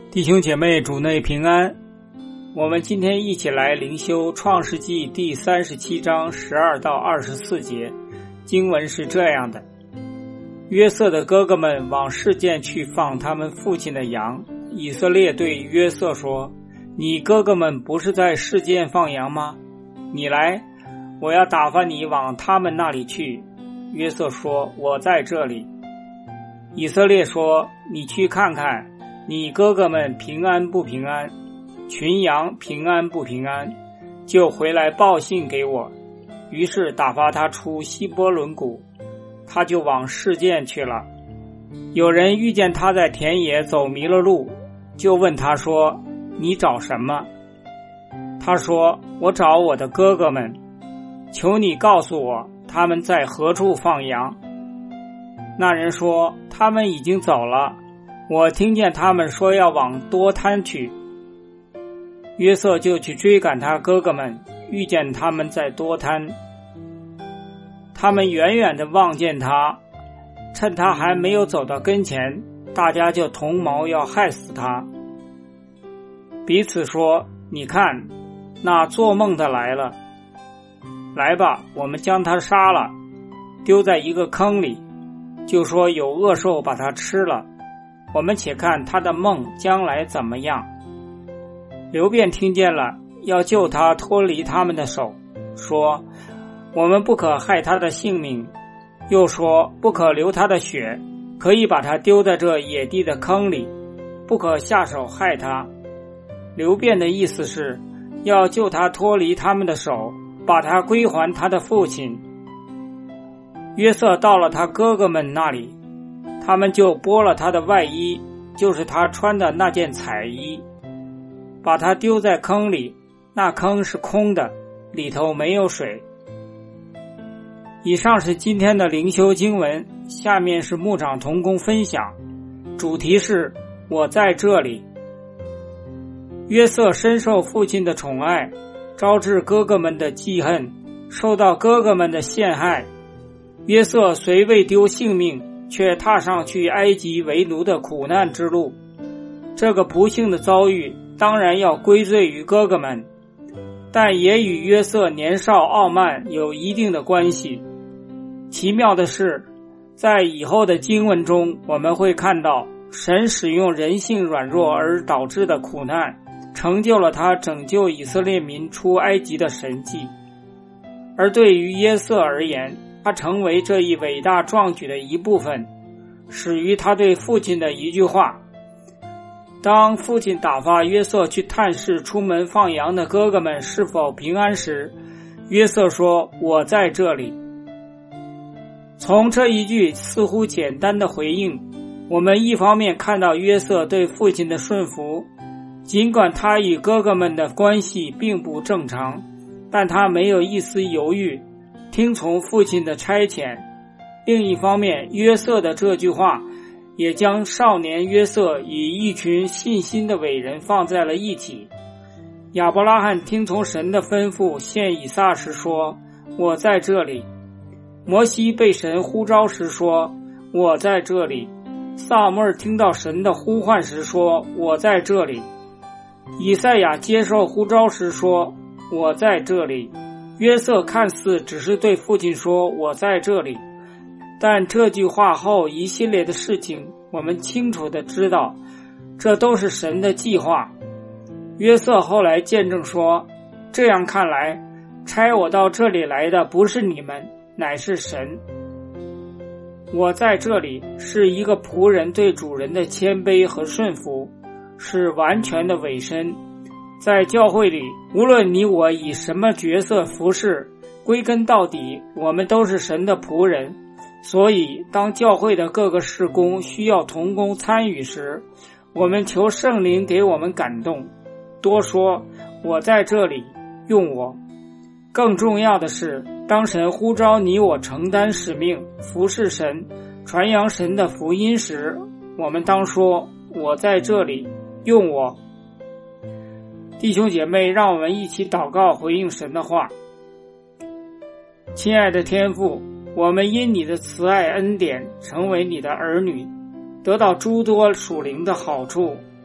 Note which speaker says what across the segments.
Speaker 1: 弟兄姐妹，主内平安。我们今天一起来灵修创世纪第37章12到24节。经文是这样的：约瑟的哥哥们往示剑去放他们父亲的羊。以色列对约瑟说：你哥哥们不是在示剑放羊吗？你来，我要打发你往他们那里去。约瑟说：我在这里。以色列说：你去看看你哥哥们平安不平安，群羊平安不平安，就回来报信给我。于是打发他出希伯伦谷，他就往示剑去了。有人遇见他在田野走迷了路，就问他说：你找什么？他说：我找我的哥哥们，求你告诉我他们在何处放羊。那人说：他们已经走了，我听见他们说要往多滩去。约瑟就去追赶他哥哥们，遇见他们在多滩。他们远远地望见他，趁他还没有走到跟前，大家就同谋要害死他。彼此说：你看，那做梦的来了，来吧，我们将他杀了，丢在一个坑里，就说有恶兽把他吃了，我们且看他的梦将来怎么样。流便听见了，要救他脱离他们的手，说：我们不可害他的性命，又说不可流他的血，可以把他丢在这野地的坑里，不可下手害他。流便的意思是要救他脱离他们的手，把他归还他的父亲。约瑟到了他哥哥们那里，他们就剥了他的外衣，就是他穿的那件彩衣，把他丢在坑里，那坑是空的，里头没有水。以上是今天的灵修经文，下面是牧长同工分享，主题是我在这里。约瑟深受父亲的宠爱，招致哥哥们的记恨，受到哥哥们的陷害。约瑟虽未丢性命，却踏上去埃及为奴的苦难之路。这个不幸的遭遇当然要归罪于哥哥们，但也与约瑟年少傲慢有一定的关系。奇妙的是，在以后的经文中，我们会看到神使用人性软弱而导致的苦难，成就了他拯救以色列民出埃及的神迹。而对于约瑟而言，他成为这一伟大壮举的一部分，始于他对父亲的一句话。当父亲打发约瑟去探视出门放羊的哥哥们是否平安时，约瑟说：我在这里。从这一句似乎简单的回应，我们一方面看到约瑟对父亲的顺服，尽管他与哥哥们的关系并不正常，但他没有一丝犹豫，听从父亲的差遣。另一方面，约瑟的这句话也将少年约瑟与一群信心的伟人放在了一起。亚伯拉罕听从神的吩咐献以撒时说：我在这里。摩西被神呼召时说：我在这里。撒母耳听到神的呼唤时说：我在这里。以赛亚接受呼召时说：我在这里。约瑟看似只是对父亲说：我在这里，但这句话后一系列的事情，我们清楚地知道，这都是神的计划。约瑟后来见证说：这样看来，差我到这里来的不是你们，乃是神。我在这里是一个仆人对主人的谦卑和顺服，是完全的委身。在教会里，无论你我以什么角色服侍，归根到底，我们都是神的仆人。所以当教会的各个事工需要同工参与时，我们求圣灵给我们感动，多说我在这里，用我。更重要的是，当神呼召你我承担使命，服侍神，传扬神的福音时，我们当说我在这里，用我。弟兄姐妹，让我们一起祷告回应神的话。亲爱的天父，我们因你的慈爱恩典成为你的儿女，得到诸多属灵的好处。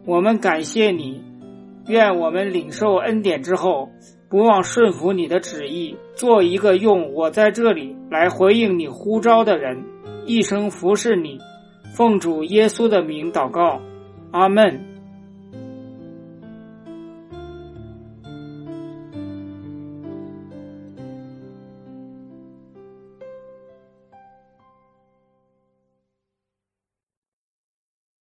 Speaker 1: 我们感谢你，愿我们领受恩典之后，不忘顺服你的旨意，做一个用我在这里来回应你呼召的人，一生服侍你。奉主耶稣的名祷告，阿们。